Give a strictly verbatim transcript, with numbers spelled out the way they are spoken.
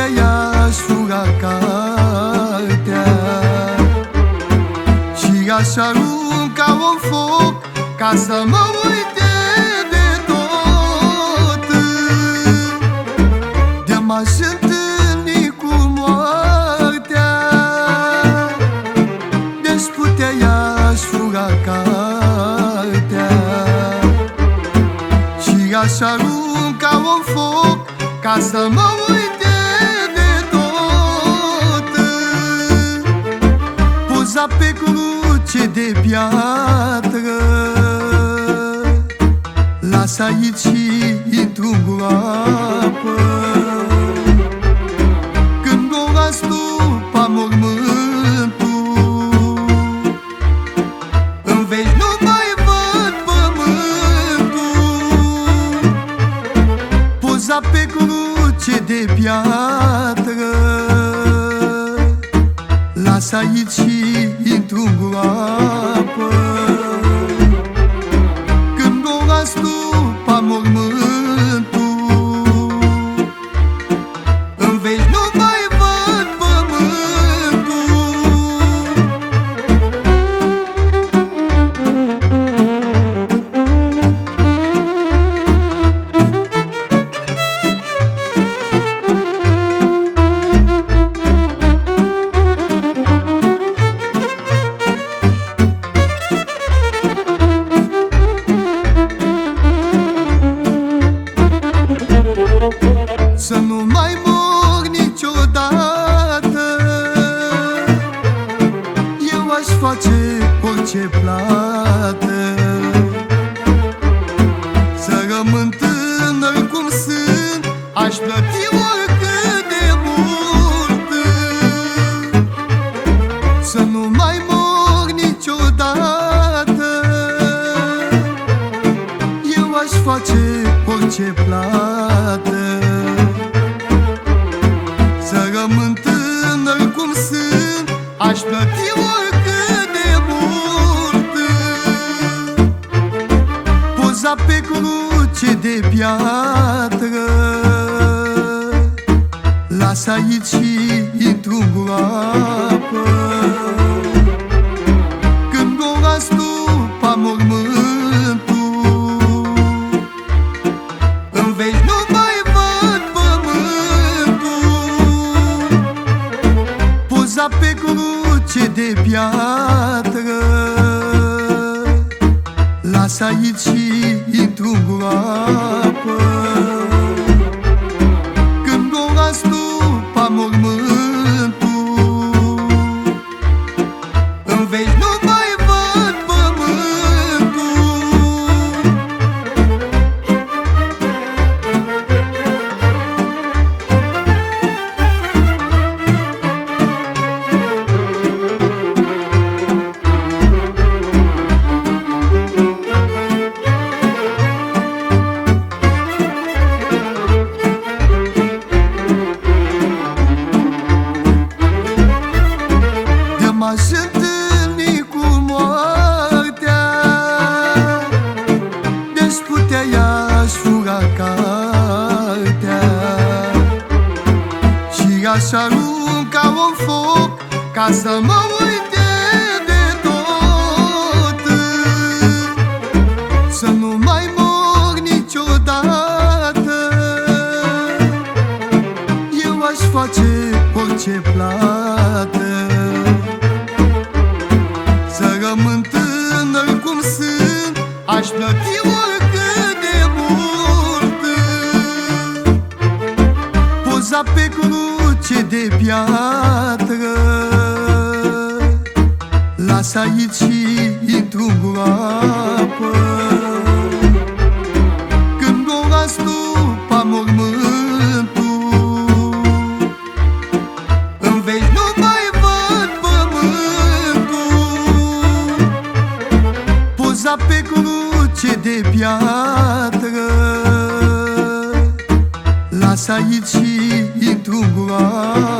i-aș fura cartea și aș arunca-o în foc ca să mă uite de tot. De m-aș întâlni cu moartea, deci putea i-aș fura cartea și aș arunca-o în foc ca să mă uite de tot. Poza pe cruce de piatră las aici și intru în groapă. Când o astupa mormântul, în veci nu mai văd pământul. Poza pe cruce de piatră las aici și intru în groapă. Când o astupa mormântul, în veci nu mai văd pământul. Să nu mai mor niciodată, eu aș face orice plată. Să rămân tânăr cum sunt, aș plăti oricât de mult. Să nu mai mor niciodată, eu aș face orice plată. Să rămân tânăr cum sunt, aș plăti oricât de mult. Poza pe cruce de piatră las aici și intru în groapă. Când o astupa mormântul, în veci nu mai văd pământul. Poza pe cruce de piatră las aici și intru în groapă. Când o astupa mormântul, în veci nu mai văd pământul. M-aș întâlni cu moartea, deci putea i-aș fura cartea și aș arunca-o în foc ca să mă uite de tot. Să nu mai mor niciodată, eu aș face orice plată. Să rămân tânăr cum sunt, aș plăti oricât de mult. Poza pe cruce de piatră las aici și intru în groapă. Când o astupa mormântul, în veci nu mai văd pământul. Poza pe cruce de piatră las aici și intru în groapă.